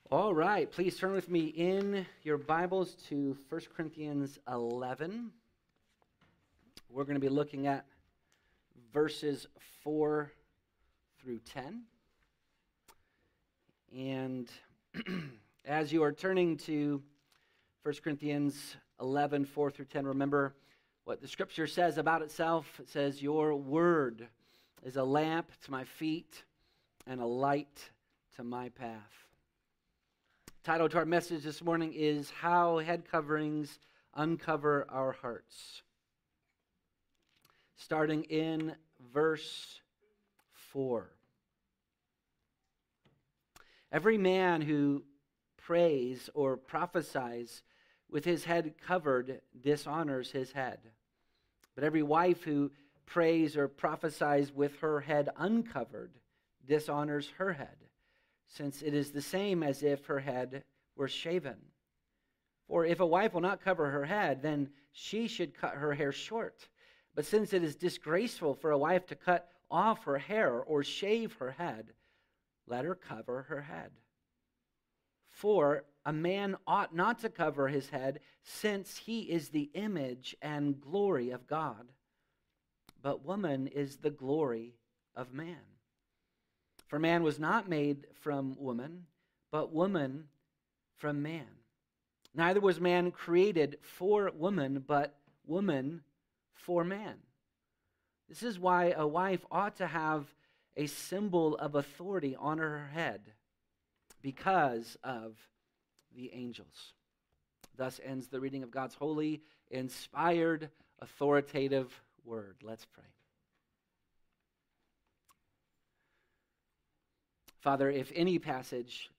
All right, please turn with me in your Bibles to 1 Corinthians 11. We're going to be looking at verses 4 through 10. And as you are turning to 1 Corinthians 11, 4 through 10, remember what the Scripture says about itself. It says, "Your word is a lamp to my feet and a light to my path." Title to our message this morning is How Head Coverings Uncover Our Hearts. Starting in verse 4. Every man who prays or prophesies with his head covered dishonors his head. But every wife who prays or prophesies with her head uncovered dishonors her head, since it is the same as if her head were shaven. For if a wife will not cover her head, then she should cut her hair short. But since it is disgraceful for a wife to cut off her hair or shave her head, let her cover her head. For a man ought not to cover his head, since he is the image and glory of God. But woman is the glory of man. For man was not made from woman, but woman from man. Neither was man created for woman, but woman for man. This is why a wife ought to have a symbol of authority on her head, because of the angels. Thus ends the reading of God's holy, inspired, authoritative word. Let's pray. Father, if any passage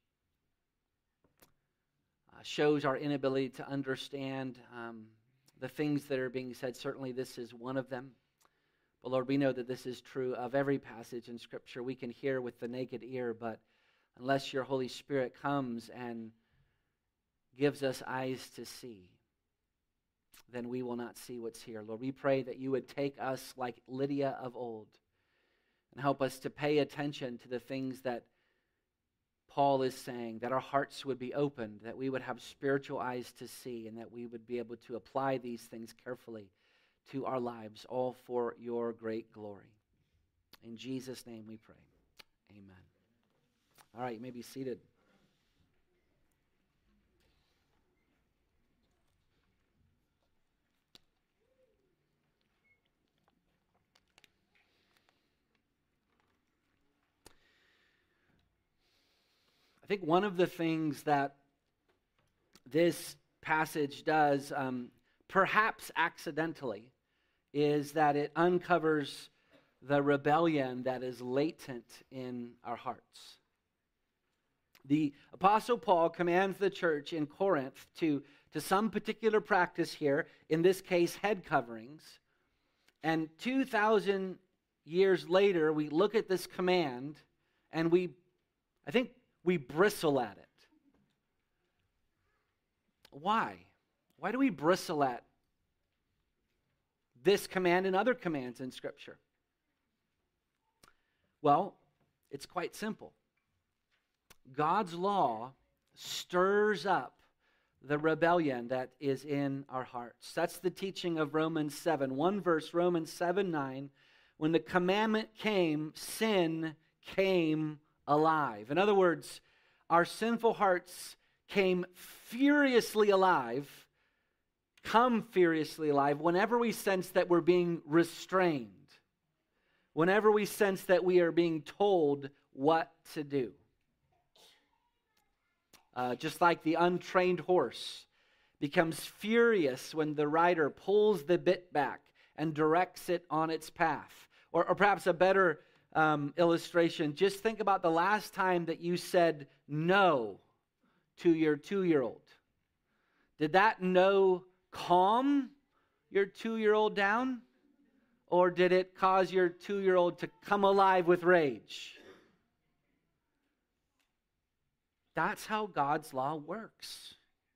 shows our inability to understand the things that are being said, certainly this is one of them. But Lord, we know that this is true of every passage in Scripture. We can hear with the naked ear, but unless your Holy Spirit comes and gives us eyes to see, then we will not see what's here. Lord, we pray that you would take us like Lydia of old and help us to pay attention to the things that Paul is saying, that our hearts would be opened, that we would have spiritual eyes to see, and that we would be able to apply these things carefully to our lives, all for your great glory. In Jesus' name we pray. Amen. All right, you may be seated. I think one of the things that this passage does, perhaps accidentally, is that it uncovers the rebellion that is latent in our hearts. The Apostle Paul commands the church in Corinth to some particular practice here, in this case, head coverings. And 2,000 years later, we look at this command and I think we bristle at it. Why? Why do we bristle at this command and other commands in Scripture? Well, it's quite simple. God's law stirs up the rebellion that is in our hearts. That's the teaching of Romans 7. One verse, Romans 7:9. When the commandment came, sin came alive. In other words, our sinful hearts come furiously alive whenever we sense that we're being restrained, whenever we sense that we are being told what to do. Just like the untrained horse becomes furious when the rider pulls the bit back and directs it on its path. Or perhaps a better illustration, just think about the last time that you said no to your 2-year-old. Did that no calm your 2-year-old down? Or did it cause your 2-year-old to come alive with rage? That's how God's law works.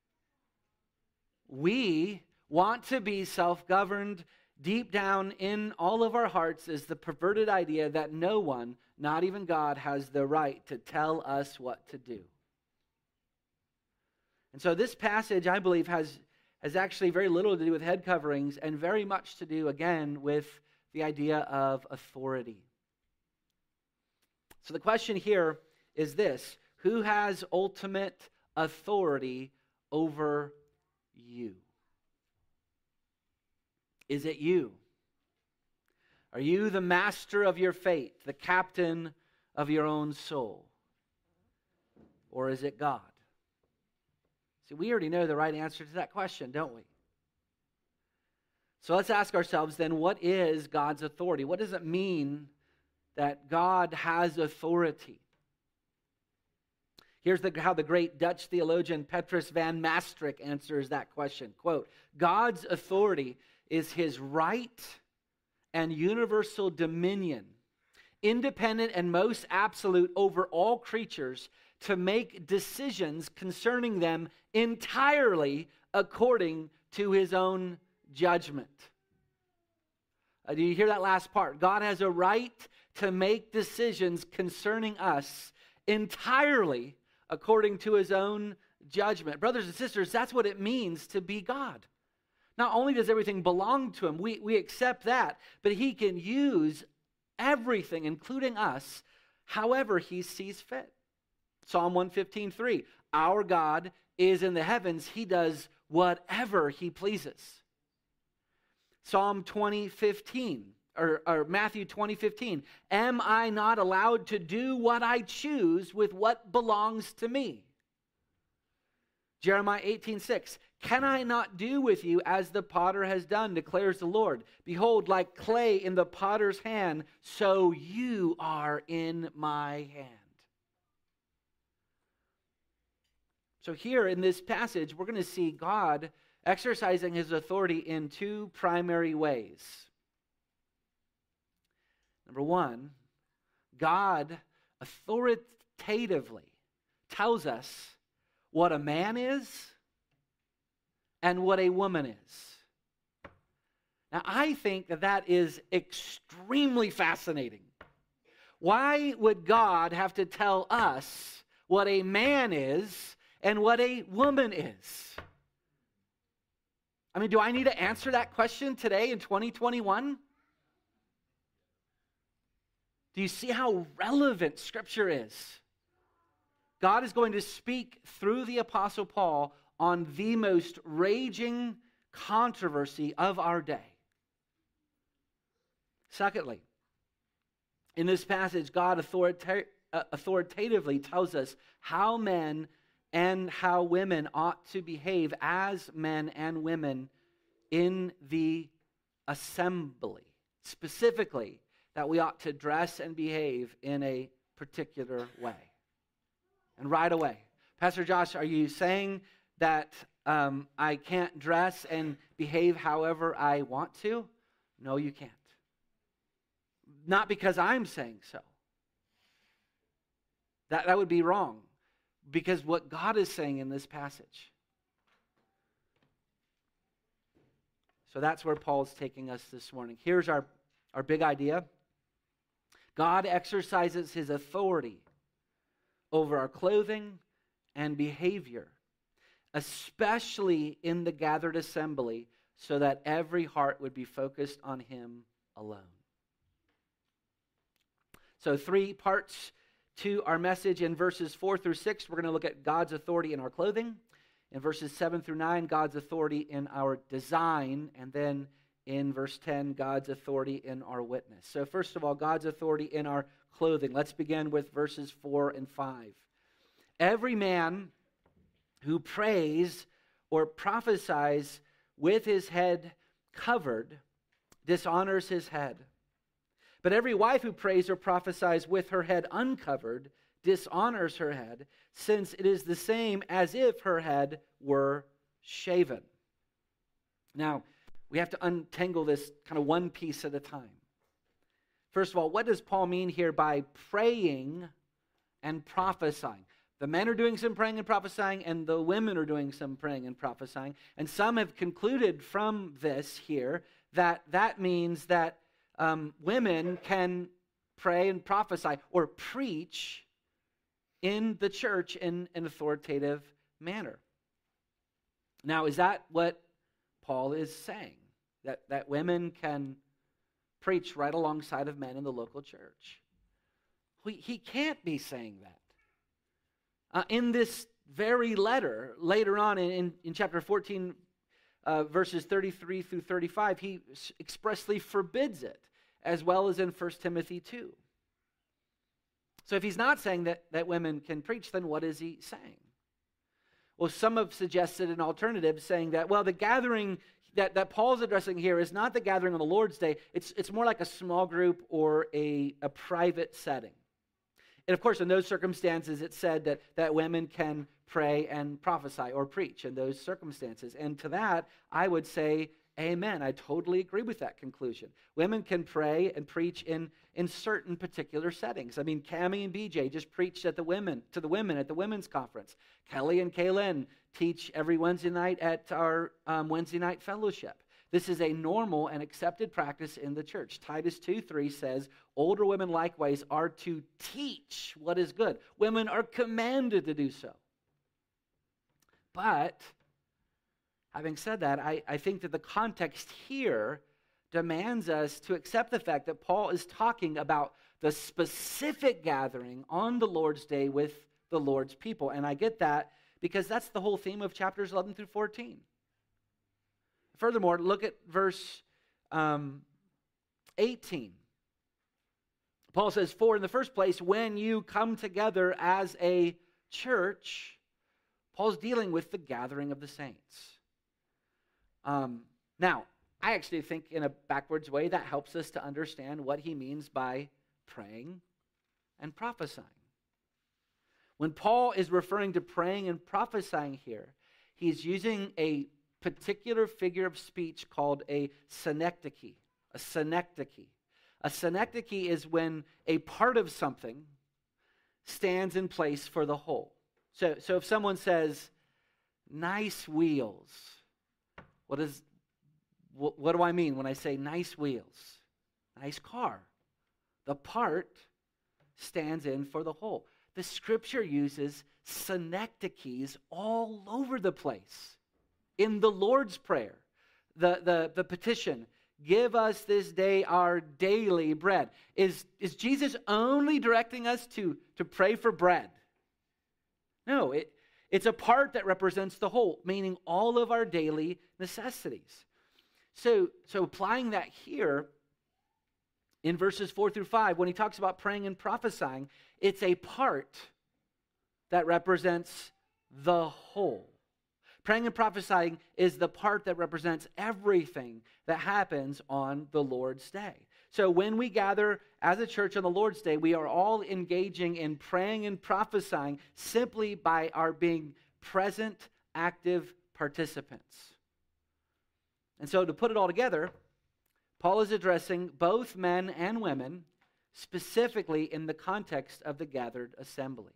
We want to be self-governed. Deep down in all of our hearts is the perverted idea that no one, not even God, has the right to tell us what to do. And so this passage, I believe, has actually very little to do with head coverings and very much to do, again, with the idea of authority. So the question here is this: who has ultimate authority over you? Is it you? Are you the master of your fate, the captain of your own soul? Or is it God? See, we already know the right answer to that question, don't we? So let's ask ourselves then, what is God's authority? What does it mean that God has authority? Here's how the great Dutch theologian Petrus van Maastricht answers that question. Quote, God's authority is his right and universal dominion, independent and most absolute over all creatures, to make decisions concerning them entirely according to his own judgment. Do you hear that last part? God has a right to make decisions concerning us entirely according to his own judgment. Brothers and sisters, that's what it means to be God. Not only does everything belong to him, we accept that, but he can use everything, including us, however he sees fit. Psalm 115:3, our God is in the heavens. He does whatever he pleases. Psalm 20:15, or Matthew 20:15, am I not allowed to do what I choose with what belongs to me? Jeremiah 18:6, can I not do with you as the potter has done, declares the Lord? Behold, like clay in the potter's hand, so you are in my hand. So here in this passage, we're going to see God exercising his authority in two primary ways. Number one, God authoritatively tells us what a man is and what a woman is. Now, I think that is extremely fascinating. Why would God have to tell us what a man is and what a woman is? I mean, do I need to answer that question today in 2021? Do you see how relevant Scripture is? God is going to speak through the Apostle Paul on the most raging controversy of our day. Secondly, in this passage, God authoritatively tells us how men and how women ought to behave as men and women in the assembly. Specifically, that we ought to dress and behave in a particular way. And right away, Pastor Josh, are you saying that I can't dress and behave however I want to? No, you can't. Not because I'm saying so. That would be wrong. Because what God is saying in this passage. So that's where Paul's taking us this morning. Here's our big idea. God exercises his authority over our clothing and behavior, especially in the gathered assembly, so that every heart would be focused on him alone. So 3 parts to our message. In verses 4 through 6, we're going to look at God's authority in our clothing. In verses 7 through 9, God's authority in our design. And then in verse 10, God's authority in our witness. So first of all, God's authority in our clothing. Let's begin with verses 4 and 5. Every man who prays or prophesies with his head covered dishonors his head. But every wife who prays or prophesies with her head uncovered dishonors her head, since it is the same as if her head were shaven. Now, we have to untangle this kind of one piece at a time. First of all, what does Paul mean here by praying and prophesying? The men are doing some praying and prophesying, and the women are doing some praying and prophesying. And some have concluded from this here that means that women can pray and prophesy or preach in the church in an authoritative manner. Now, is that what Paul is saying? That women can preach right alongside of men in the local church? He can't be saying that. In this very letter, later on in chapter 14, verses 33 through 35, he expressly forbids it, as well as in 1 Timothy 2. So if he's not saying that women can preach, then what is he saying? Well, some have suggested an alternative, saying that, well, the gathering that Paul's addressing here is not the gathering on the Lord's Day. It's more like a small group or a private setting. And of course, in those circumstances, it's said that women can pray and prophesy or preach in those circumstances. And to that, I would say, amen. I totally agree with that conclusion. Women can pray and preach in certain particular settings. I mean, Cammie and BJ just preached to the women at the women's conference. Kelly and Kaylin teach every Wednesday night at our Wednesday night fellowship. This is a normal and accepted practice in the church. Titus 2:3 says, older women likewise are to teach what is good. Women are commanded to do so. But, having said that, I think that the context here demands us to accept the fact that Paul is talking about the specific gathering on the Lord's Day with the Lord's people. And I get that because that's the whole theme of chapters 11 through 14. Furthermore, look at verse 18. Paul says, for in the first place, when you come together as a church, Paul's dealing with the gathering of the saints. Now, I actually think in a backwards way that helps us to understand what he means by praying and prophesying. When Paul is referring to praying and prophesying here, he's using a particular figure of speech called a synecdoche. A synecdoche. A synecdoche is when a part of something stands in place for the whole. So if someone says, nice wheels, what do I mean when I say nice wheels? Nice car. The part stands in for the whole. The scripture uses synecdoches all over the place. In the Lord's Prayer, the petition, give us this day our daily bread. Is Jesus only directing us to pray for bread? No, it's a part that represents the whole, meaning all of our daily necessities. So applying that here in verses 4 through 5, when he talks about praying and prophesying, it's a part that represents the whole. Praying and prophesying is the part that represents everything that happens on the Lord's Day. So when we gather as a church on the Lord's Day, we are all engaging in praying and prophesying simply by our being present, active participants. And so to put it all together, Paul is addressing both men and women specifically in the context of the gathered assembly.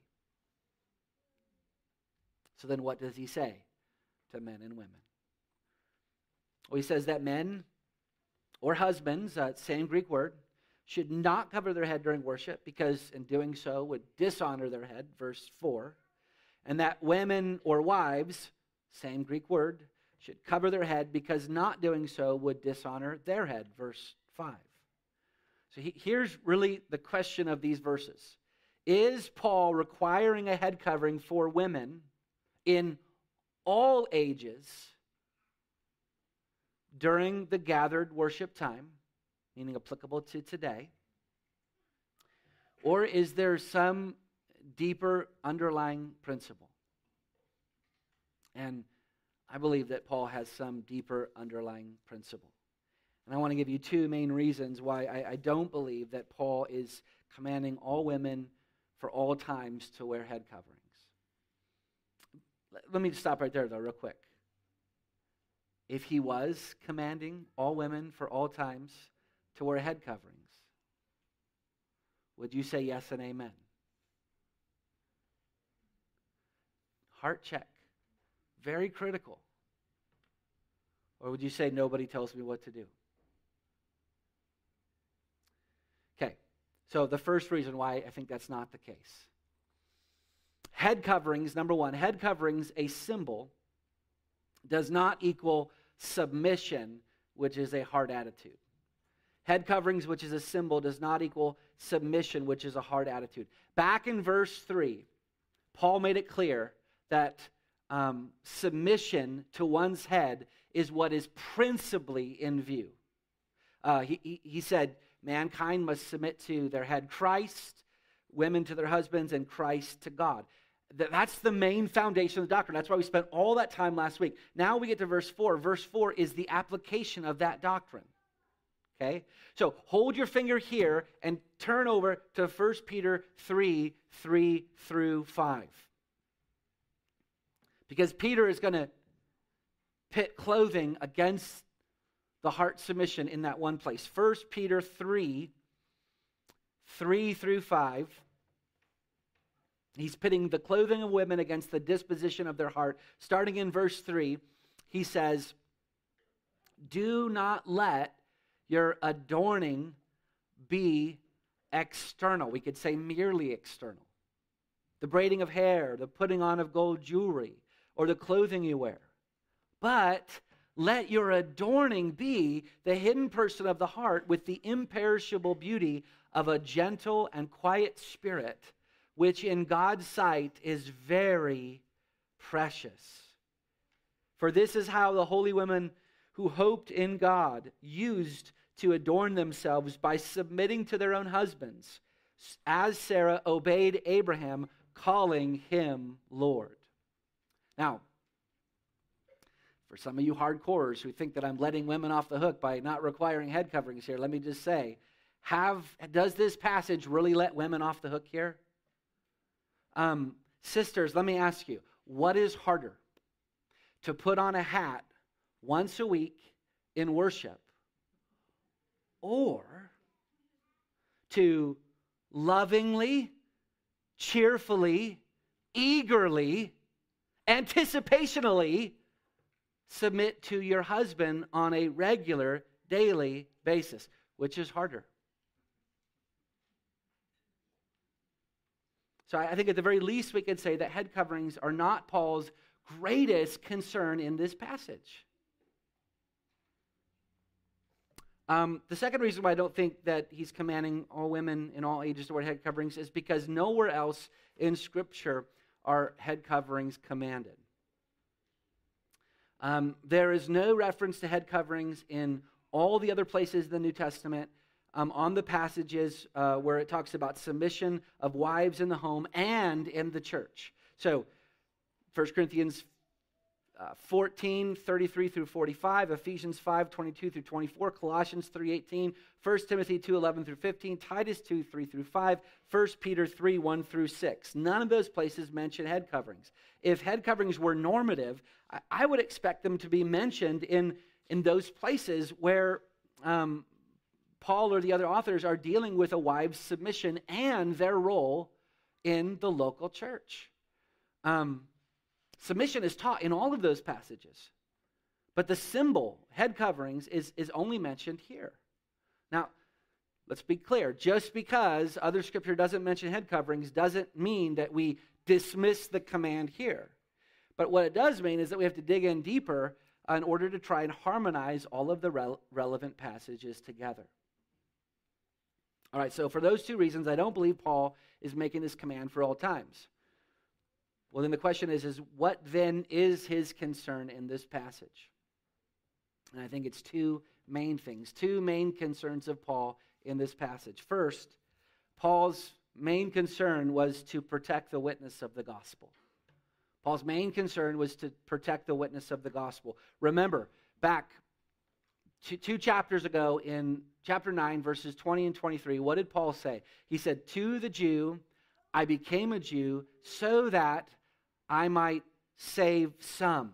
So then what does he say to men and women? Well, he says that men or husbands, same Greek word, should not cover their head during worship because in doing so would dishonor their head, verse 4. And that women or wives, same Greek word, should cover their head because not doing so would dishonor their head, verse 5. So here's really the question of these verses. Is Paul requiring a head covering for women in all ages during the gathered worship time, meaning applicable to today? Or is there some deeper underlying principle? And I believe that Paul has some deeper underlying principle. And I want to give you two main reasons why I don't believe that Paul is commanding all women for all times to wear head coverings. Let me stop right there, though, real quick. If he was commanding all women for all times to wear head coverings, would you say yes and amen? Heart check. Very critical. Or would you say nobody tells me what to do? Okay, so the first reason why I think that's not the case. Head coverings, number one, head coverings, a symbol does not equal submission, which is a hard attitude. Head coverings, which is a symbol, does not equal submission, which is a hard attitude. Back in verse 3, Paul made it clear that submission to one's head is what is principally in view. He said, mankind must submit to their head Christ, women to their husbands, and Christ to God. That's the main foundation of the doctrine. That's why we spent all that time last week. Now we get to verse 4. Verse 4 is the application of that doctrine. Okay? So hold your finger here and turn over to 1 Peter 3, 3 through 5. Because Peter is going to pit clothing against the heart submission in that one place. 1 Peter 3, 3 through 5. He's pitting the clothing of women against the disposition of their heart. Starting in verse 3, he says, do not let your adorning be external. We could say merely external. The braiding of hair, the putting on of gold jewelry, or the clothing you wear. But let your adorning be the hidden person of the heart with the imperishable beauty of a gentle and quiet spirit, which in God's sight is very precious. For this is how the holy women who hoped in God used to adorn themselves by submitting to their own husbands, as Sarah obeyed Abraham, calling him Lord. Now, for some of you hardcores who think that I'm letting women off the hook by not requiring head coverings here, let me just say, does this passage really let women off the hook here? Sisters, let me ask you, what is harder? To put on a hat once a week in worship, or to lovingly, cheerfully, eagerly, anticipationally submit to your husband on a regular, daily basis? Which is harder? So I think at the very least we could say that head coverings are not Paul's greatest concern in this passage. The second reason why I don't think that he's commanding all women in all ages to wear head coverings is because nowhere else in Scripture are head coverings commanded. There is no reference to head coverings in all the other places in the New Testament on the passages where it talks about submission of wives in the home and in the church. So 1 Corinthians 14, 33 through 45, Ephesians 5, 22 through 24, Colossians 3, 18, 1 Timothy 2, 11 through 15, Titus 2, 3 through 5, 1 Peter 3, 1 through 6. None of those places mention head coverings. If head coverings were normative, I would expect them to be mentioned in those places where Paul or the other authors are dealing with a wife's submission and their role in the local church. Submission is taught in all of those passages. But the symbol, head coverings, is only mentioned here. Now, let's be clear. Just because other Scripture doesn't mention head coverings doesn't mean that we dismiss the command here. But what it does mean is that we have to dig in deeper in order to try and harmonize all of the relevant passages together. All right, so for those two reasons, I don't believe Paul is making this command for all times. Well, then the question is what then is his concern in this passage? And I think it's two main things, two main concerns of Paul in this passage. First, Paul's main concern was to protect the witness of the gospel. Paul's main concern was to protect the witness of the gospel. Remember, back two chapters ago in chapter 9, verses 20 and 23, what did Paul say? He said, to the Jew, I became a Jew so that I might save some.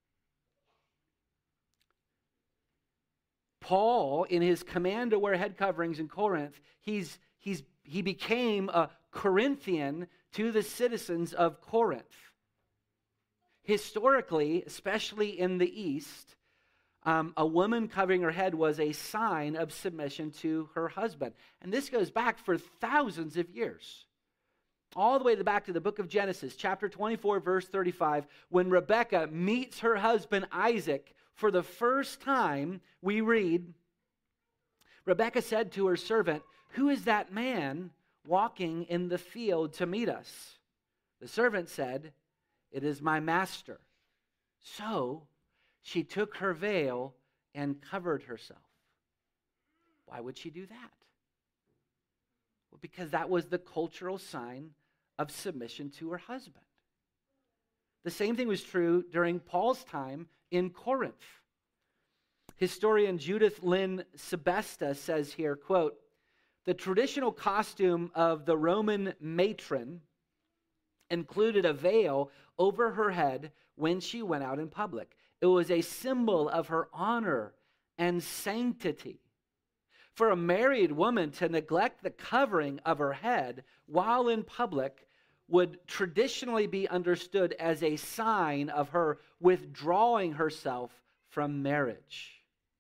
Paul, in his command to wear head coverings in Corinth, he became a Corinthian to the citizens of Corinth. Historically, especially in the East, a woman covering her head was a sign of submission to her husband. And this goes back for thousands of years. all the way back to the book of Genesis, chapter 24, verse 35, when Rebekah meets her husband Isaac for the first time, we read, Rebekah said to her servant, "Who is that man walking in the field to meet us?" The servant said, "It is my master." So she took her veil and covered herself. Why would she do that? Well, because that was the cultural sign of submission to her husband. The same thing was true during Paul's time in Corinth. Historian Judith Lynn Sebesta says here, quote, "The traditional costume of the Roman matron included a veil over her head when she went out in public. It was a symbol of her honor and sanctity. For a married woman to neglect the covering of her head while in public would traditionally be understood as a sign of her withdrawing herself from marriage."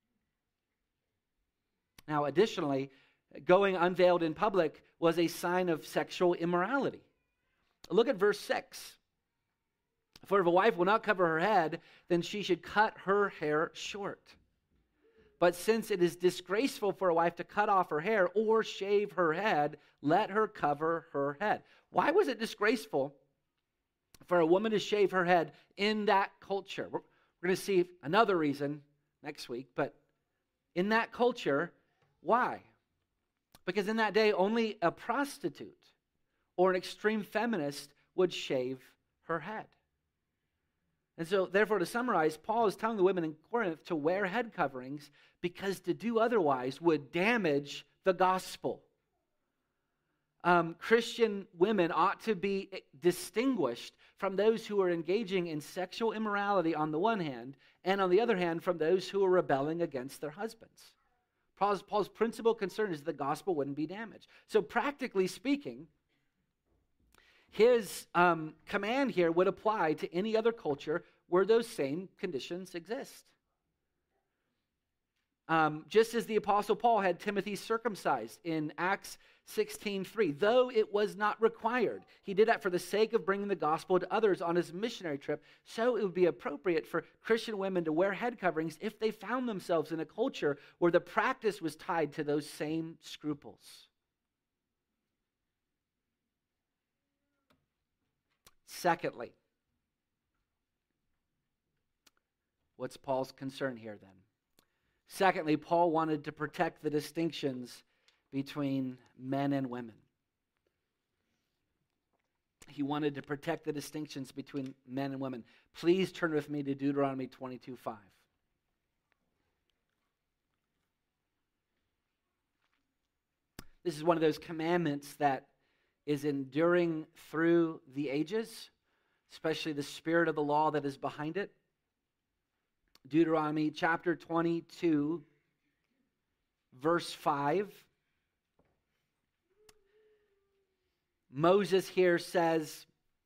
Now, additionally, going unveiled in public was a sign of sexual immorality. Look at verse 6. "For if a wife will not cover her head, then she should cut her hair short. But since it is disgraceful for a wife to cut off her hair or shave her head, let her cover her head." Why was it disgraceful for a woman to shave her head in that culture? We're going to see another reason next week, but in that culture, why? Because in that day, only a prostitute or an extreme feminist would shave her head. And so, therefore, to summarize, Paul is telling the women in Corinth to wear head coverings because to do otherwise would damage the gospel. Christian women ought to be distinguished from those who are engaging in sexual immorality on the one hand, and on the other hand, from those who are rebelling against their husbands. Paul's principal concern is the gospel wouldn't be damaged. So practically speaking, his command here would apply to any other culture where those same conditions exist. Just as the Apostle Paul had Timothy circumcised in Acts 16:3, though it was not required. He did that for the sake of bringing the gospel to others on his missionary trip. So it would be appropriate for Christian women to wear head coverings if they found themselves in a culture where the practice was tied to those same scruples. Secondly, what's Paul's concern here then? Secondly, Paul wanted to protect the distinctions between men and women. He wanted to protect the distinctions between men and women. Please turn with me to Deuteronomy 22:5. This is one of those commandments that is enduring through the ages, especially the spirit of the law that is behind it. Deuteronomy chapter 22, verse 5. Moses here says,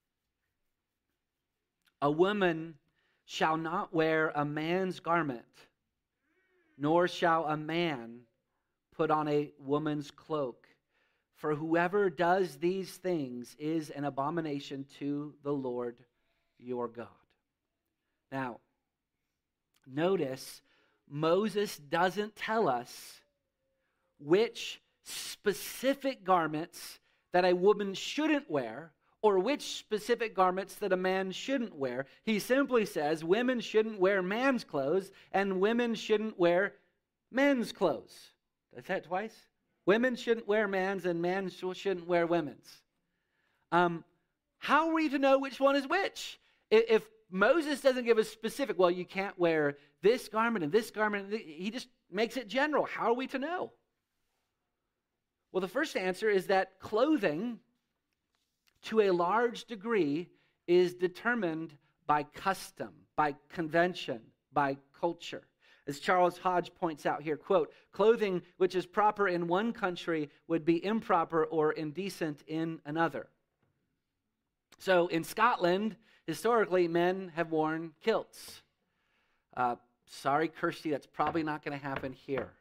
"A woman shall not wear a man's garment, nor shall a man put on a woman's cloak. For whoever does these things is an abomination to the Lord your God." Now, notice, Moses doesn't tell us which specific garments that a woman shouldn't wear or which specific garments that a man shouldn't wear. He simply says women shouldn't wear man's clothes and women shouldn't wear men's clothes. Did I say it twice? Women shouldn't wear man's and men shouldn't wear women's. How are we to know which one is which? If Moses doesn't give a specific, well, you can't wear this garment and this garment, he just makes it general. How are we to know? Well, the first answer is that clothing, to a large degree, is determined by custom, by convention, by culture. As Charles Hodge points out here, quote, "Clothing which is proper in one country would be improper or indecent in another." So in Scotland, historically, men have worn kilts. Sorry, Kirsty, that's probably not going to happen here.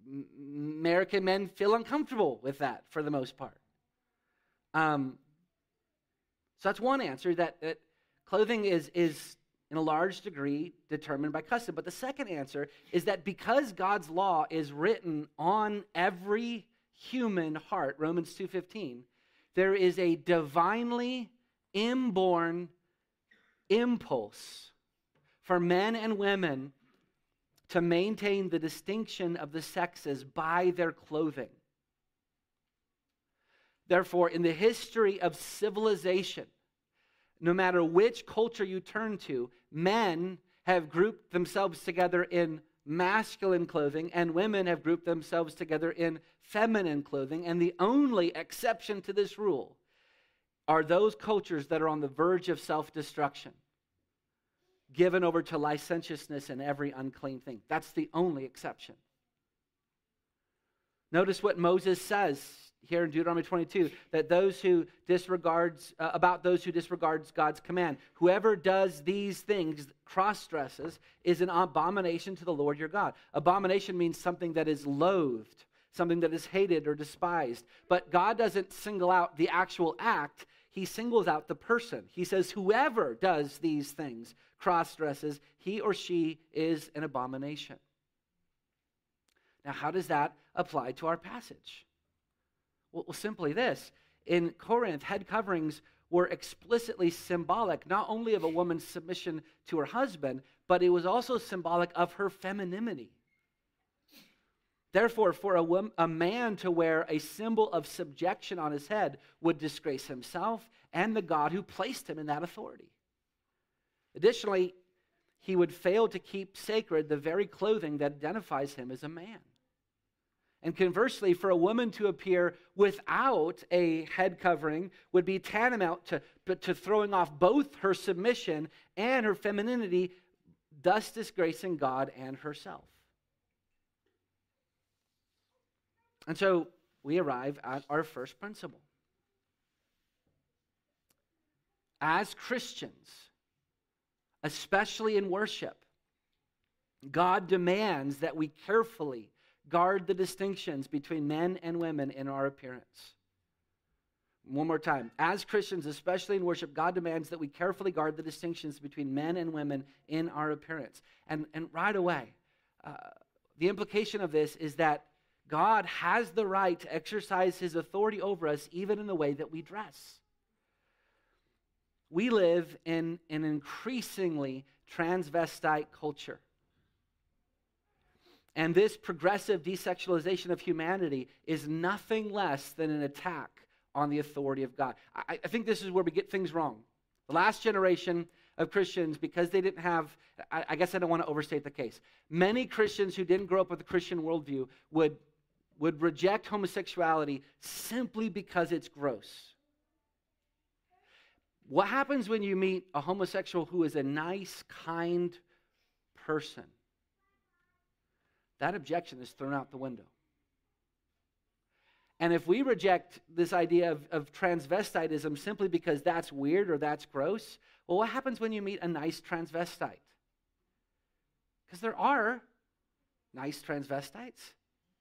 American men feel uncomfortable with that for the most part. So that's one answer, that clothing is in a large degree determined by custom. But the second answer is that because God's law is written on every human heart, Romans 2:15, there is a divinely inborn impulse for men and women to maintain the distinction of the sexes by their clothing. Therefore, in the history of civilization, no matter which culture you turn to, men have grouped themselves together in masculine clothing, and women have grouped themselves together in feminine clothing. And the only exception to this rule are those cultures that are on the verge of self-destruction, given over to licentiousness and every unclean thing. That's the only exception. Notice what Moses says here in Deuteronomy 22, that those who disregards God's command. Whoever does these things, cross-dresses, is an abomination to the Lord your God. Abomination means something that is loathed, something that is hated or despised. But God doesn't single out the actual act. He singles out the person. He says, whoever does these things, cross-dresses, he or she is an abomination. Now, how does that apply to our passage? Well, simply this. In Corinth, head coverings were explicitly symbolic not only of a woman's submission to her husband, but it was also symbolic of her femininity. Therefore, for a man to wear a symbol of subjection on his head would disgrace himself and the God who placed him in that authority. Additionally, he would fail to keep sacred the very clothing that identifies him as a man. And conversely, for a woman to appear without a head covering would be tantamount to throwing off both her submission and her femininity, thus disgracing God and herself. And so we arrive at our first principle. As Christians, especially in worship, God demands that we carefully guard the distinctions between men and women in our appearance. One more time. As Christians, especially in worship, God demands that we carefully guard the distinctions between men and women in our appearance. And right away, the implication of this is that God has the right to exercise his authority over us even in the way that we dress. We live in an increasingly transvestite culture. And this progressive desexualization of humanity is nothing less than an attack on the authority of God. I think this is where we get things wrong. The last generation of Christians, because they didn't have, I guess I don't want to overstate the case. Many Christians who didn't grow up with a Christian worldview would reject homosexuality simply because it's gross. What happens when you meet a homosexual who is a nice, kind person? That objection is thrown out the window. And if we reject this idea of transvestitism simply because that's weird or that's gross, well, what happens when you meet a nice transvestite? Because there are nice transvestites.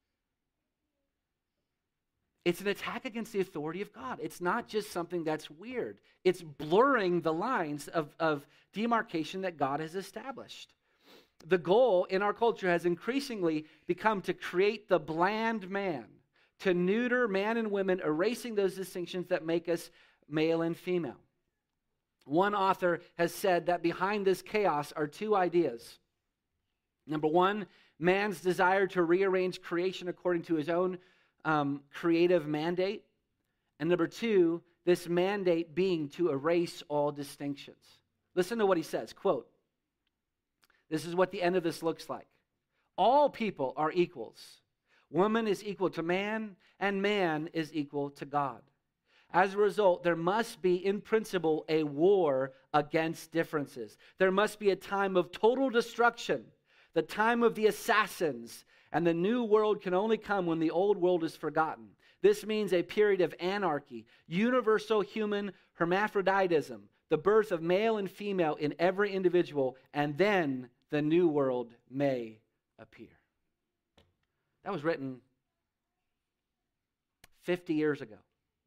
It's an attack against the authority of God. It's not just something that's weird. It's blurring the lines of demarcation that God has established. The goal in our culture has increasingly become to create the bland man, to neuter man and women, erasing those distinctions that make us male and female. One author has said that behind this chaos are two ideas. Number one, man's desire to rearrange creation according to his own creative mandate. And number two, this mandate being to erase all distinctions. Listen to what he says, quote, "This is what the end of this looks like. All people are equals. Woman is equal to man, and man is equal to God. As a result, there must be, in principle, a war against differences. There must be a time of total destruction, the time of the assassins, and the new world can only come when the old world is forgotten. This means a period of anarchy, universal human hermaphroditism, the birth of male and female in every individual, and then the new world may appear." That was written 50 years ago.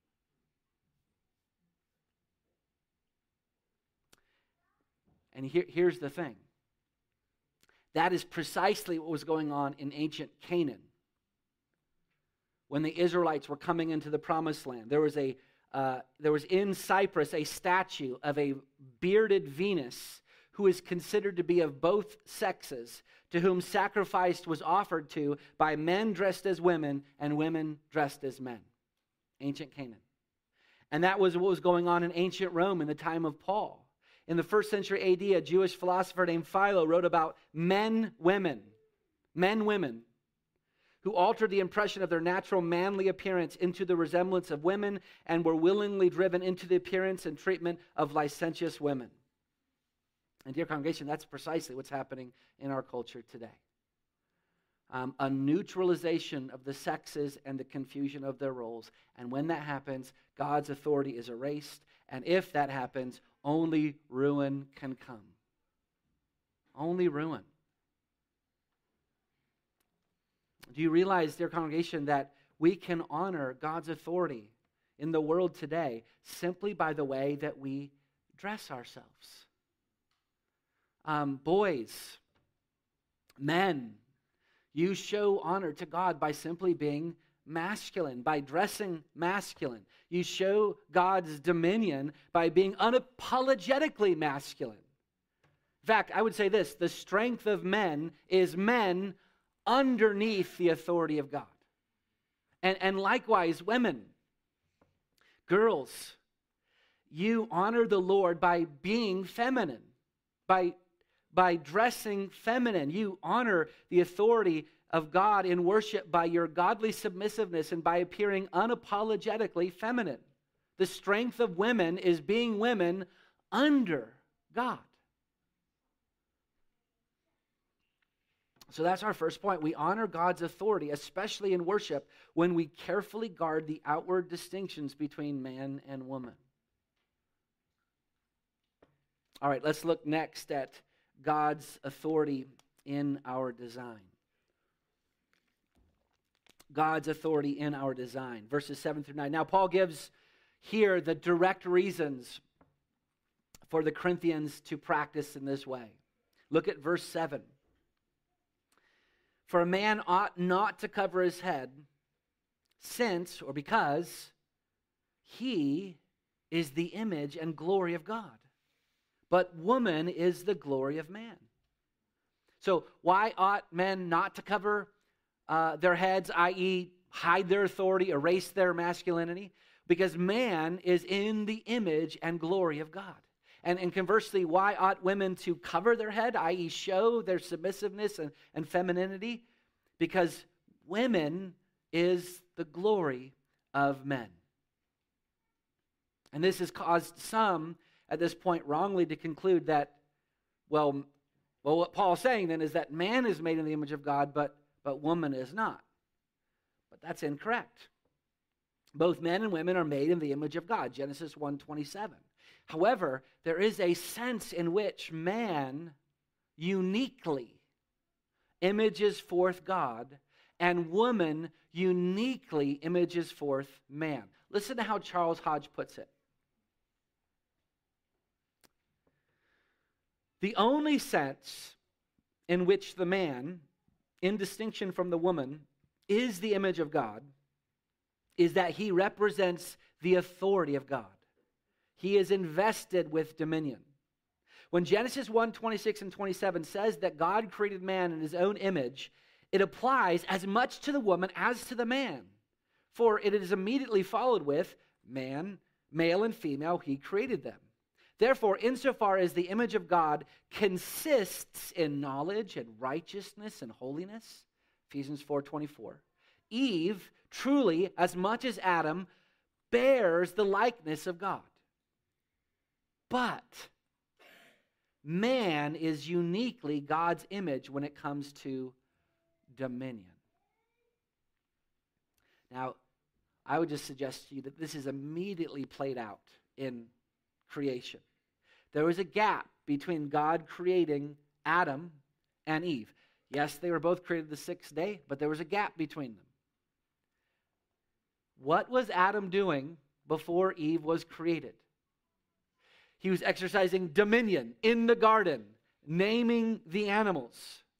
And here's the thing. That is precisely what was going on in ancient Canaan. When the Israelites were coming into the Promised Land, there was in Cyprus a statue of a bearded Venus who is considered to be of both sexes, to whom sacrifice was offered to by men dressed as women and women dressed as men. Ancient Canaan. And that was what was going on in ancient Rome in the time of Paul. In the 1st century AD, a Jewish philosopher named Philo wrote about men, women, who altered the impression of their natural manly appearance into the resemblance of women and were willingly driven into the appearance and treatment of licentious women. And dear congregation, that's precisely what's happening in our culture today. A neutralization of the sexes and the confusion of their roles. And when that happens, God's authority is erased. And if that happens, only ruin can come. Only ruin. Do you realize, dear congregation, that we can honor God's authority in the world today simply by the way that we dress ourselves? Boys, men, you show honor to God by simply being masculine, by dressing masculine. You show God's dominion by being unapologetically masculine. In fact, I would say this: the strength of men is men underneath the authority of God. And likewise, women, girls, you honor the Lord by being feminine, by dressing feminine. You honor the authority of God in worship by your godly submissiveness and by appearing unapologetically feminine. The strength of women is being women under God. So that's our first point. We honor God's authority, especially in worship, when we carefully guard the outward distinctions between man and woman. All right, let's look next at God's authority in our design. God's authority in our design. Verses 7 through 9. Now, Paul gives here the direct reasons for the Corinthians to practice in this way. Look at verse 7. For a man ought not to cover his head, since, or because, he is the image and glory of God. But woman is the glory of man. So why ought men not to cover their heads, i.e. hide their authority, erase their masculinity? Because man is in the image and glory of God. And conversely, why ought women to cover their head, i.e. show their submissiveness and femininity? Because women is the glory of men. And this has caused some at this point wrongly to conclude that, well, what Paul is saying then is that man is made in the image of God, but woman is not. But that's incorrect. Both men and women are made in the image of God, Genesis 1:27. However, there is a sense in which man uniquely images forth God, and woman uniquely images forth man. Listen to how Charles Hodge puts it. The only sense in which the man, in distinction from the woman, is the image of God is that he represents the authority of God. He is invested with dominion. When Genesis 1:26 and 27 says that God created man in his own image, it applies as much to the woman as to the man. For it is immediately followed with, man, male and female, he created them. Therefore, insofar as the image of God consists in knowledge and righteousness and holiness, Ephesians 4:24, Eve, truly, as much as Adam, bears the likeness of God. But man is uniquely God's image when it comes to dominion. Now, I would just suggest to you that this is immediately played out in creation. There was a gap between God creating Adam and Eve. Yes, they were both created the sixth day, but there was a gap between them. What was Adam doing before Eve was created? He was exercising dominion in the garden, naming the animals.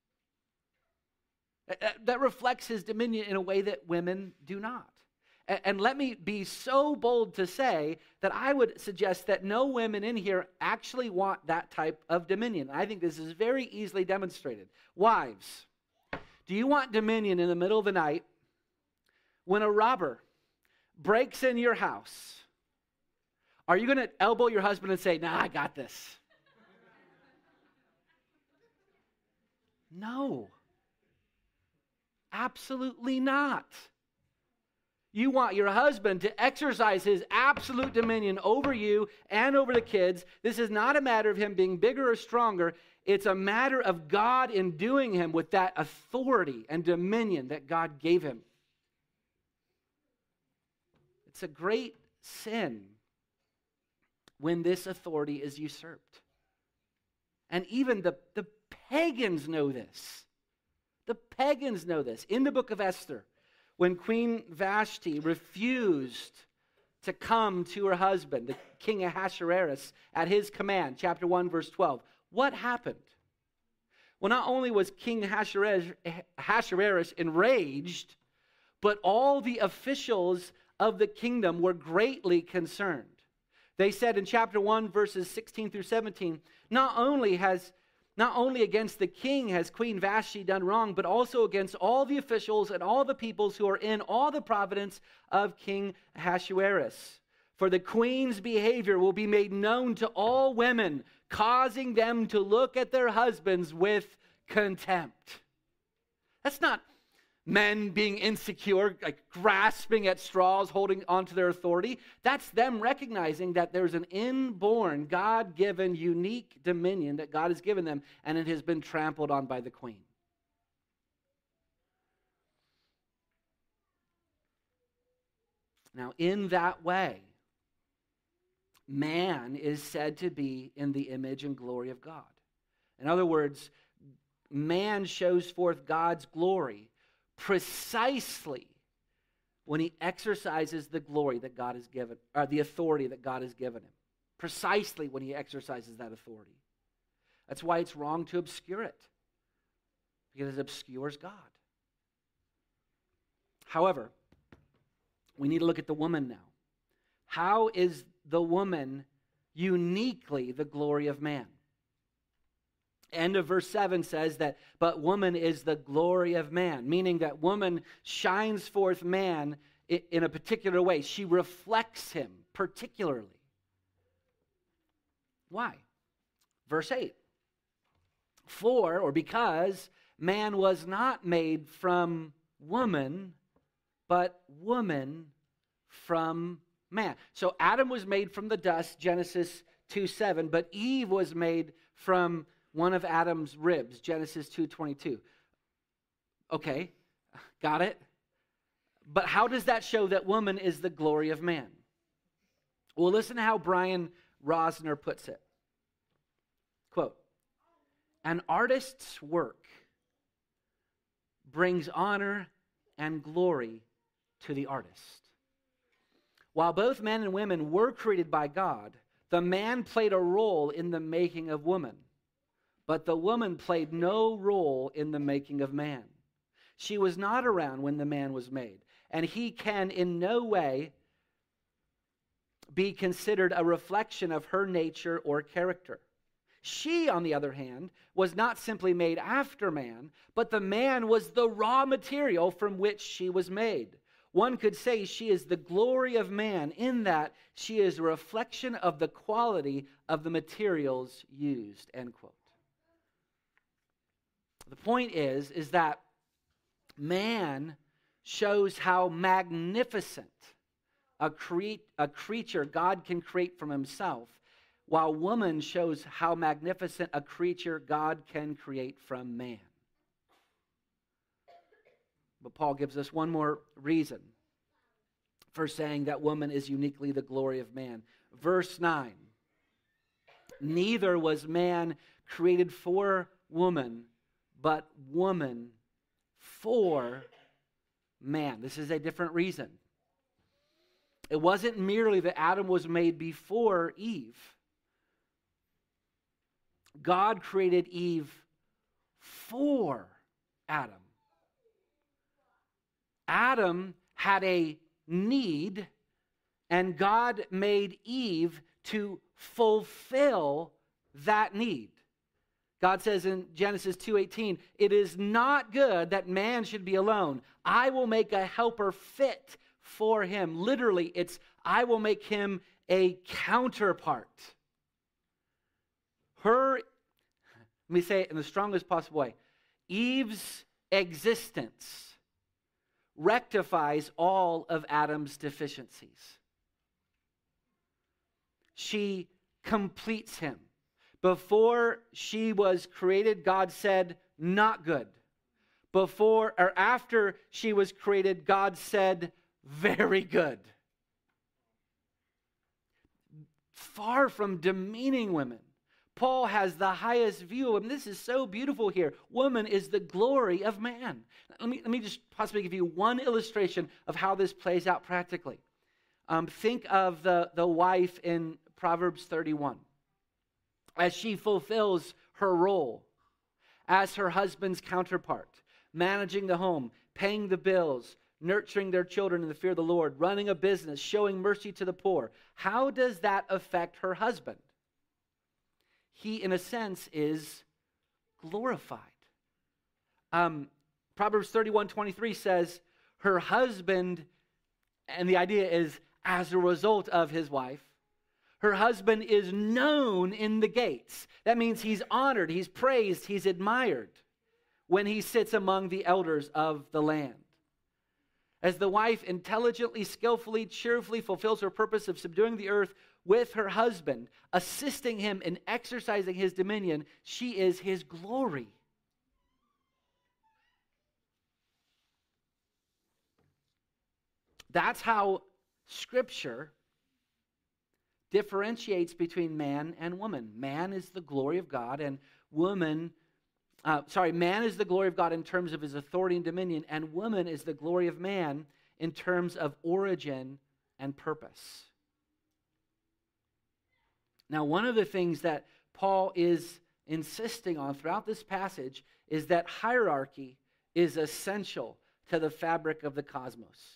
That reflects his dominion in a way that women do not. And let me be so bold to say that I would suggest that no women in here actually want that type of dominion. I think this is very easily demonstrated. Wives, do you want dominion in the middle of the night when a robber breaks in your house? Are you going to elbow your husband and say, "Nah, I got this"? No. Absolutely not. You want your husband to exercise his absolute dominion over you and over the kids. This is not a matter of him being bigger or stronger. It's a matter of God enduing him with that authority and dominion that God gave him. It's a great sin when this authority is usurped. And even the pagans know this. The pagans know this. In the book of Esther, when Queen Vashti refused to come to her husband, the king Ahasuerus, at his command, chapter 1, verse 12, what happened? Well, not only was King Ahasuerus enraged, but all the officials of the kingdom were greatly concerned. They said in chapter 1, verses 16 through 17, not only against the king has Queen Vashti done wrong, but also against all the officials and all the peoples who are in all the providence of King Ahasuerus. For the queen's behavior will be made known to all women, causing them to look at their husbands with contempt. That's not men being insecure, like grasping at straws, holding onto their authority. That's them recognizing that there's an inborn, God-given, unique dominion that God has given them, and it has been trampled on by the queen. Now, in that way, man is said to be in the image and glory of God. In other words, man shows forth God's glory precisely when he exercises the glory that God has given, or the authority that God has given him. Precisely when he exercises that authority. That's why it's wrong to obscure it, because it obscures God. However, we need to look at the woman now. How is the woman uniquely the glory of man? End of verse 7 says that, but woman is the glory of man, meaning that woman shines forth man in a particular way. She reflects him particularly. Why? Verse 8. For, or because, man was not made from woman, but woman from man. So Adam was made from the dust, Genesis 2:7, but Eve was made from one of Adam's ribs, Genesis 2:22. Okay, got it? But how does that show that woman is the glory of man? Well, listen to how Brian Rosner puts it. Quote, an artist's work brings honor and glory to the artist. While both men and women were created by God, the man played a role in the making of woman. But the woman played no role in the making of man. She was not around when the man was made, and he can in no way be considered a reflection of her nature or character. She, on the other hand, was not simply made after man, but the man was the raw material from which she was made. One could say she is the glory of man in that she is a reflection of the quality of the materials used, end quote. The point is that man shows how magnificent a creature God can create from himself, while woman shows how magnificent a creature God can create from man. But Paul gives us one more reason for saying that woman is uniquely the glory of man. Verse 9, neither was man created for woman, but woman for man. This is a different reason. It wasn't merely that Adam was made before Eve. God created Eve for Adam. Adam had a need, and God made Eve to fulfill that need. God says in Genesis 2:18, "It is not good that man should be alone. I will make a helper fit for him." Literally, it's I will make him a counterpart. Let me say it in the strongest possible way. Eve's existence rectifies all of Adam's deficiencies. She completes him. Before she was created, God said, "Not good." Before or after she was created, God said, "Very good." Far from demeaning women, Paul has the highest view of them. This is so beautiful here. Woman is the glory of man. Let me just possibly give you one illustration of how this plays out practically. Think of the wife in Proverbs 31. As she fulfills her role as her husband's counterpart, managing the home, paying the bills, nurturing their children in the fear of the Lord, running a business, showing mercy to the poor. How does that affect her husband? He, in a sense, is glorified. Proverbs 31:23 says, her husband, and the idea is as a result of his wife, her husband is known in the gates. That means he's honored, he's praised, he's admired when he sits among the elders of the land. As the wife intelligently, skillfully, cheerfully fulfills her purpose of subduing the earth with her husband, assisting him in exercising his dominion, she is his glory. That's how Scripture differentiates between man and woman. Man is the glory of God, and man is the glory of God in terms of his authority and dominion, and woman is the glory of man in terms of origin and purpose. Now, one of the things that Paul is insisting on throughout this passage is that hierarchy is essential to the fabric of the cosmos.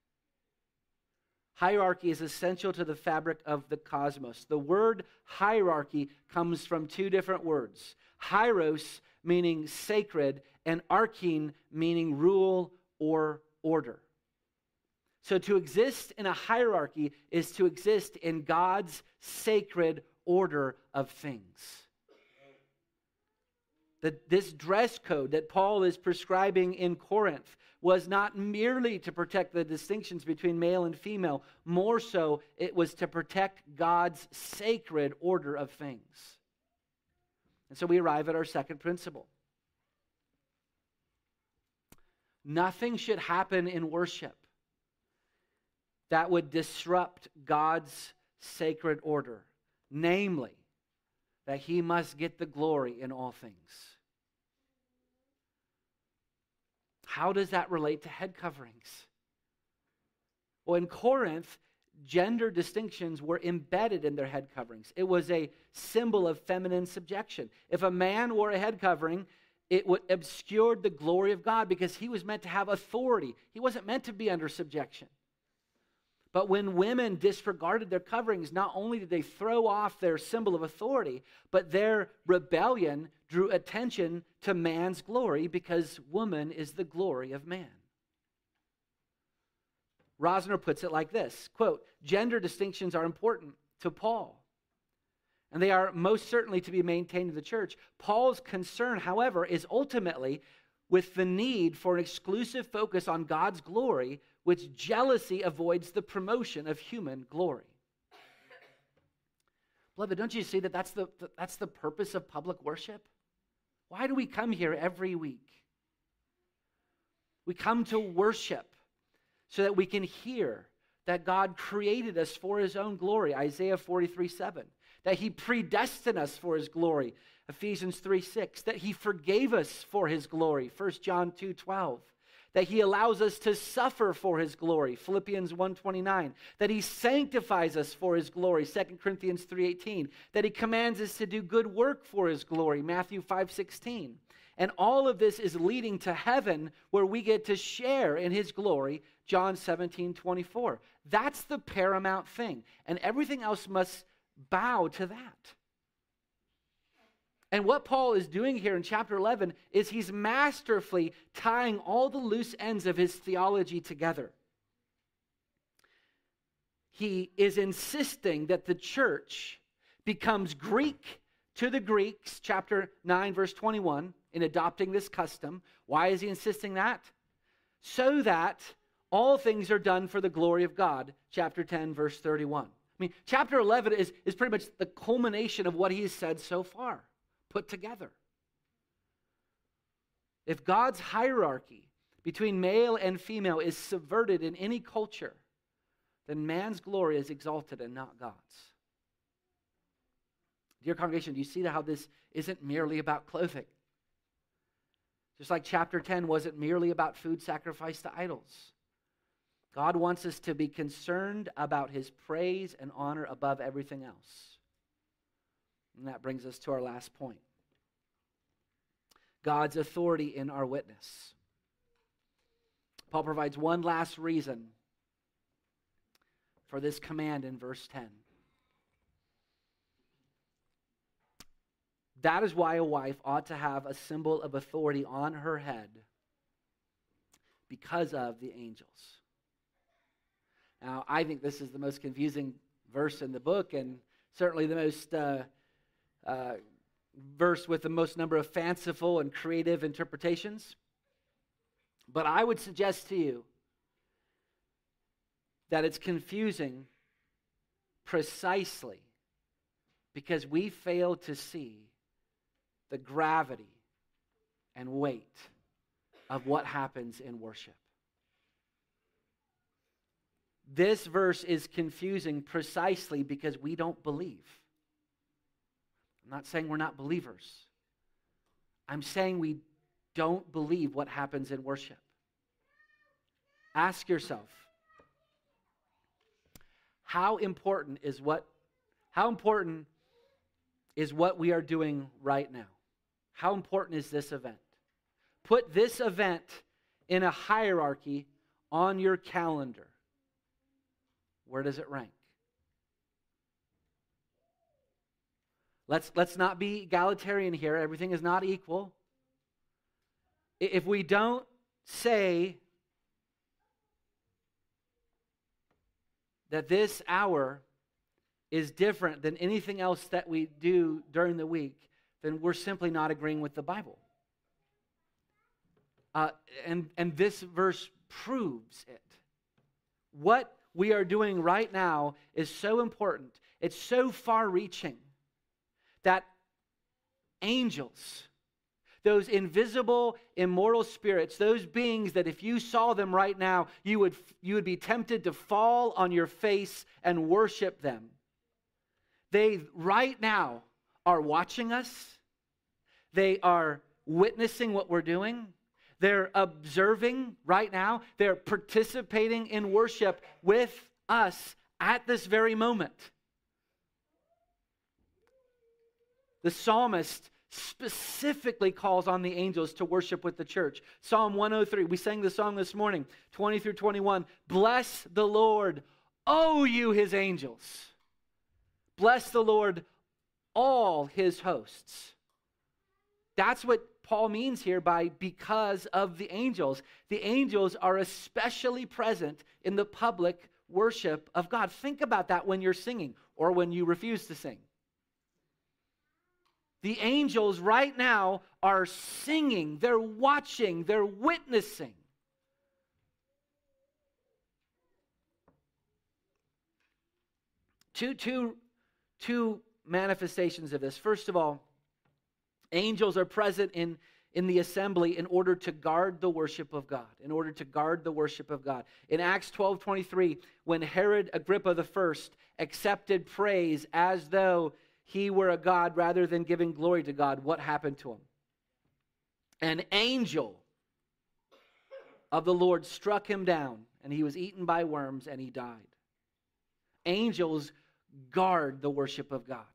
Hierarchy is essential to the fabric of the cosmos. The word hierarchy comes from two different words. Hieros, meaning sacred, and archein, meaning rule or order. So to exist in a hierarchy is to exist in God's sacred order of things. This dress code that Paul is prescribing in Corinth was not merely to protect the distinctions between male and female. More so, it was to protect God's sacred order of things. And so we arrive at our second principle. Nothing should happen in worship that would disrupt God's sacred order, namely, that he must get the glory in all things. How does that relate to head coverings? Well, in Corinth, gender distinctions were embedded in their head coverings. It was a symbol of feminine subjection. If a man wore a head covering, it would obscure the glory of God because he was meant to have authority. He wasn't meant to be under subjection. But when women disregarded their coverings, not only did they throw off their symbol of authority, but their rebellion drew attention to man's glory because woman is the glory of man. Rosner puts it like this, quote, "Gender distinctions are important to Paul, and they are most certainly to be maintained in the church. Paul's concern, however, is ultimately with the need for an exclusive focus on God's glory, which jealousy avoids the promotion of human glory." Beloved, don't you see that that's the purpose of public worship? Why do we come here every week? We come to worship so that we can hear that God created us for his own glory, Isaiah 43:7. That he predestined us for his glory, Ephesians 3:6, that he forgave us for his glory, 1 John 2:12, that he allows us to suffer for his glory, Philippians 1:29, that he sanctifies us for his glory, 2 Corinthians 3:18, that he commands us to do good work for his glory, Matthew 5:16. And all of this is leading to heaven where we get to share in his glory, John 17:24. That's the paramount thing. And everything else must bow to that. And what Paul is doing here in chapter 11 is he's masterfully tying all the loose ends of his theology together. He is insisting that the church becomes Greek to the Greeks, chapter 9, verse 21, in adopting this custom. Why is he insisting that? So that all things are done for the glory of God, chapter 10, verse 31. I mean, chapter 11 is pretty much the culmination of what he has said so far, put together. If God's hierarchy between male and female is subverted in any culture, then man's glory is exalted and not God's. Dear congregation, do you see how this isn't merely about clothing? Just like chapter 10 wasn't merely about food sacrificed to idols. God wants us to be concerned about his praise and honor above everything else. And that brings us to our last point. God's authority in our witness. Paul provides one last reason for this command in verse 10. That is why a wife ought to have a symbol of authority on her head because of the angels. Now, I think this is the most confusing verse in the book, and certainly the most verse with the most number of fanciful and creative interpretations. But I would suggest to you that it's confusing precisely because we fail to see the gravity and weight of what happens in worship. This verse is confusing precisely because we don't believe. I'm not saying we're not believers. I'm saying we don't believe what happens in worship. Ask yourself, how important is what we are doing right now? How important is this event? Put this event in a hierarchy on your calendar. Where does it rank? Let's not be egalitarian here. Everything is not equal. If we don't say that this hour is different than anything else that we do during the week, then we're simply not agreeing with the Bible. And this verse proves it. What we are doing right now is so important. It's so far-reaching that angels, those invisible, immortal spirits, those beings that if you saw them right now, you would be tempted to fall on your face and worship them. They right now are watching us. They are witnessing what we're doing. They're observing right now. They're participating in worship with us at this very moment. The psalmist specifically calls on the angels to worship with the church. Psalm 103, we sang the song this morning, 20 through 21. Bless the Lord, O you his angels. Bless the Lord, all his hosts. That's what Paul means here by because of the angels. The angels are especially present in the public worship of God. Think about that when you're singing or when you refuse to sing. The angels right now are singing, they're watching, they're witnessing. Two manifestations of this. First of all, angels are present in the assembly in order to guard the worship of God. In order to guard the worship of God. In Acts 12:23, when Herod Agrippa I accepted praise as though he were a god rather than giving glory to God, what happened to him? An angel of the Lord struck him down, and he was eaten by worms, and he died. Angels guard the worship of God.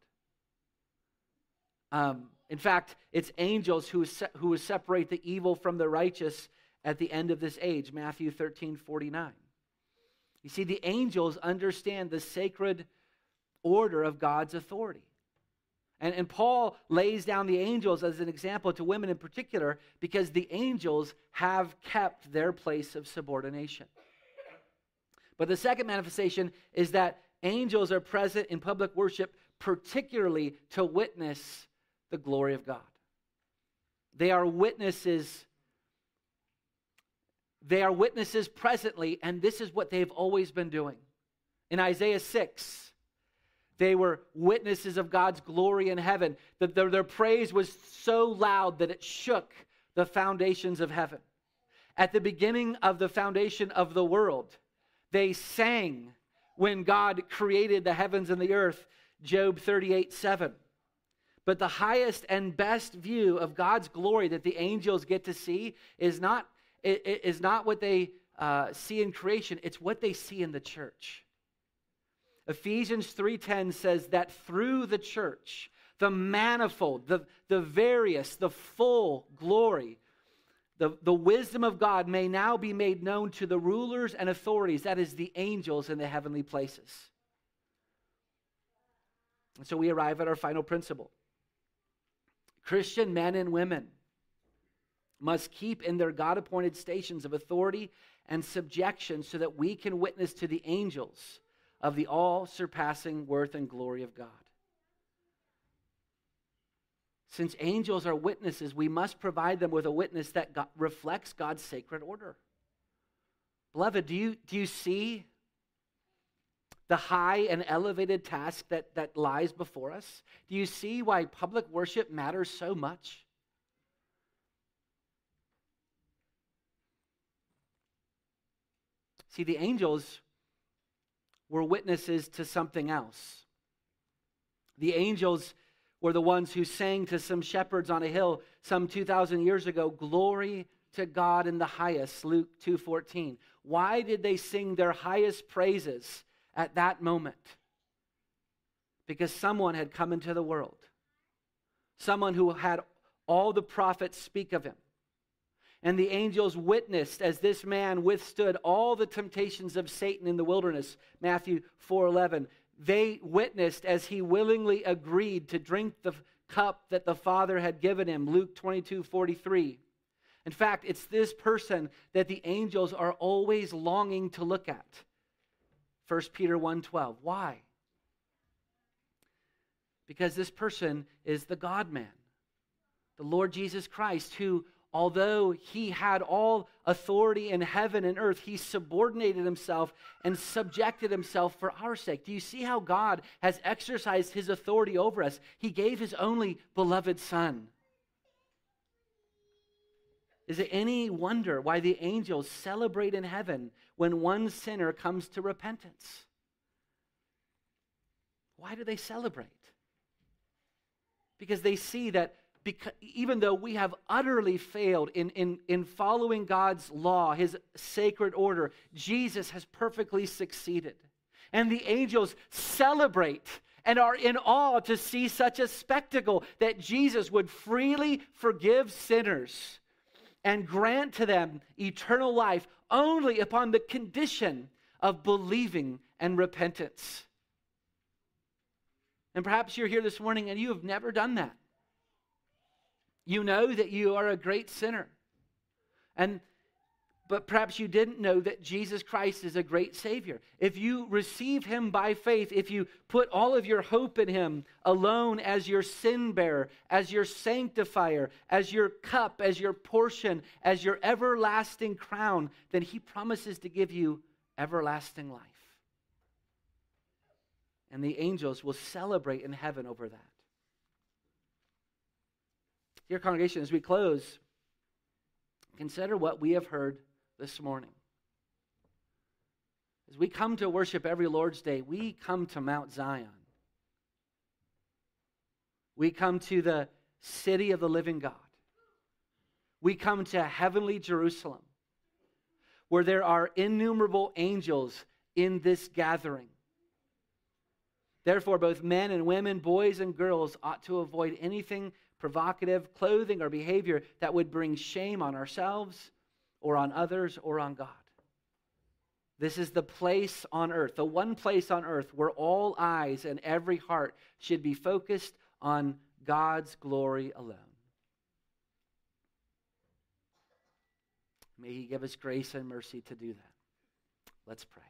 In fact, it's angels who will separate the evil from the righteous at the end of this age, Matthew 13:49. You see, the angels understand the sacred order of God's authority. And Paul lays down the angels as an example to women in particular because the angels have kept their place of subordination. But the second manifestation is that angels are present in public worship particularly to witness the glory of God. They are witnesses. They are witnesses presently, and this is what they've always been doing. In Isaiah 6, they were witnesses of God's glory in heaven. Their praise was so loud that it shook the foundations of heaven. At the beginning of the foundation of the world, they sang when God created the heavens and the earth, Job 38:7. But the highest and best view of God's glory that the angels get to see is not what they see in creation. It's what they see in the church. Ephesians 3:10 says that through the church, the manifold, the various, the full glory, the wisdom of God may now be made known to the rulers and authorities, that is the angels in the heavenly places. And so we arrive at our final principle. Christian men and women must keep in their God-appointed stations of authority and subjection so that we can witness to the angels of the all-surpassing worth and glory of God. Since angels are witnesses, we must provide them with a witness that reflects God's sacred order. Beloved, do you see the high and elevated task that lies before us? Do you see why public worship matters so much? See, the angels were witnesses to something else. The angels were the ones who sang to some shepherds on a hill some 2,000 years ago, "Glory to God in the highest," Luke 2:14. Why did they sing their highest praises at that moment? Because someone had come into the world. Someone who had all the prophets speak of him. And the angels witnessed as this man withstood all the temptations of Satan in the wilderness, Matthew 4:11. They witnessed as he willingly agreed to drink the cup that the Father had given him, Luke 22:43. In fact, it's this person that the angels are always longing to look at. 1 Peter 1:12. Why? Because this person is the God-man, the Lord Jesus Christ, who, although he had all authority in heaven and earth, he subordinated himself and subjected himself for our sake. Do you see how God has exercised his authority over us? He gave his only beloved Son. Is it any wonder why the angels celebrate in heaven when one sinner comes to repentance? Why do they celebrate? Because they see that even though we have utterly failed in following God's law, his sacred order, Jesus has perfectly succeeded. And the angels celebrate and are in awe to see such a spectacle that Jesus would freely forgive sinners and grant to them eternal life only upon the condition of believing and repentance. And perhaps you're here this morning and you have never done that. You know that you are a great sinner. But perhaps you didn't know that Jesus Christ is a great Savior. If you receive him by faith, if you put all of your hope in him alone as your sin bearer, as your sanctifier, as your cup, as your portion, as your everlasting crown, then he promises to give you everlasting life. And the angels will celebrate in heaven over that. Dear congregation, as we close, consider what we have heard this morning. As we come to worship every Lord's Day, we come to Mount Zion. We come to the city of the living God. We come to heavenly Jerusalem, where there are innumerable angels in this gathering. Therefore, both men and women, boys and girls ought to avoid anything provocative, clothing or behavior that would bring shame on ourselves or on others or on God. This is the place on earth, the one place on earth where all eyes and every heart should be focused on God's glory alone. May He give us grace and mercy to do that. Let's pray.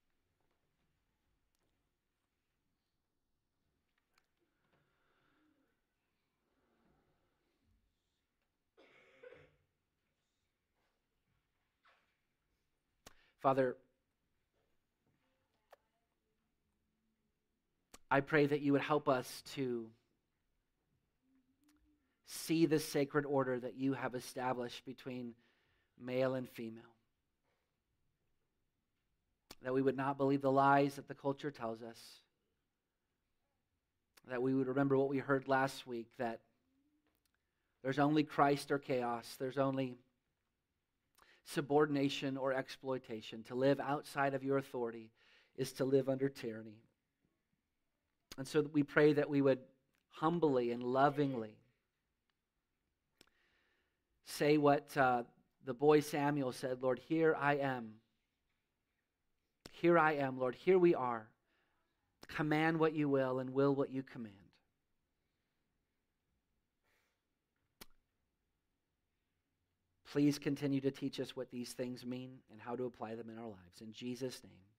Father, I pray that you would help us to see the sacred order that you have established between male and female. That we would not believe the lies that the culture tells us. That we would remember what we heard last week, that there's only Christ or chaos. There's only subordination or exploitation. To live outside of your authority is to live under tyranny. And so we pray that we would humbly and lovingly say what the boy Samuel said, Lord, here I am. Here I am, Lord. Here we are. Command what you will and will what you command. Please continue to teach us what these things mean and how to apply them in our lives. In Jesus' name.